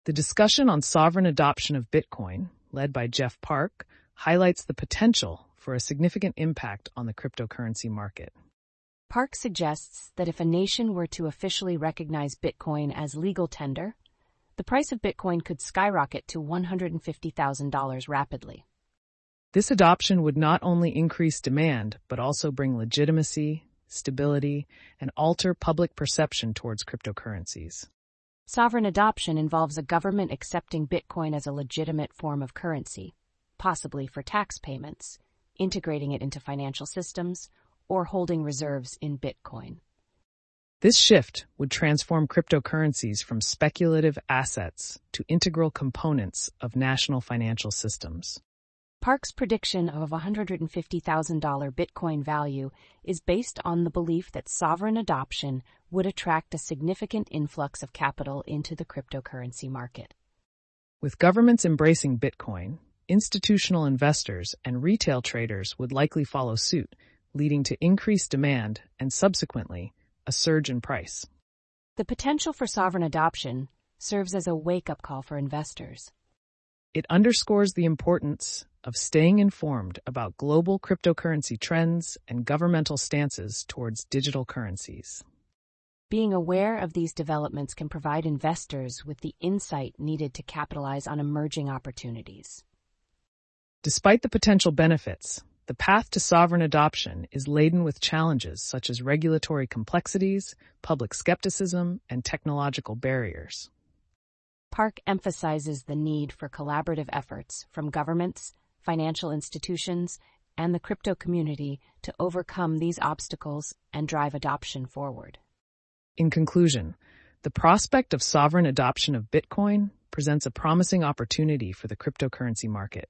The discussion on sovereign adoption of Bitcoin, led by Jeff Park, highlights the potential for a significant impact on the cryptocurrency market. Park suggests that if a nation were to officially recognize Bitcoin as legal tender, the price of Bitcoin could skyrocket to $150,000 rapidly. This adoption would not only increase demand, but also bring legitimacy, stability, and alter public perception towards cryptocurrencies. Sovereign adoption involves a government accepting Bitcoin as a legitimate form of currency, possibly for tax payments, integrating it into financial systems, or holding reserves in Bitcoin. This shift would transform cryptocurrencies from speculative assets to integral components of national financial systems. Park's prediction of a $150,000 Bitcoin value is based on the belief that sovereign adoption would attract a significant influx of capital into the cryptocurrency market. With governments embracing Bitcoin, institutional investors and retail traders would likely follow suit, leading to increased demand and, subsequently, a surge in price. The potential for sovereign adoption serves as a wake-up call for investors. It underscores the importance of staying informed about global cryptocurrency trends and governmental stances towards digital currencies. Being aware of these developments can provide investors with the insight needed to capitalize on emerging opportunities. Despite the potential benefits, the path to sovereign adoption is laden with challenges such as regulatory complexities, public skepticism, and technological barriers. Park emphasizes the need for collaborative efforts from governments, financial institutions, and the crypto community to overcome these obstacles and drive adoption forward. In conclusion, the prospect of sovereign adoption of Bitcoin presents a promising opportunity for the cryptocurrency market.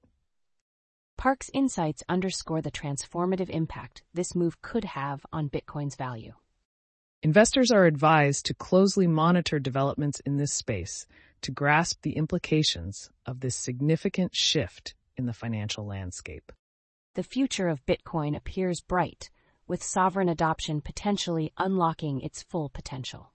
Park's insights underscore the transformative impact this move could have on Bitcoin's value. Investors are advised to closely monitor developments in this space to grasp the implications of this significant shift in the financial landscape. The future of Bitcoin appears bright, with sovereign adoption potentially unlocking its full potential.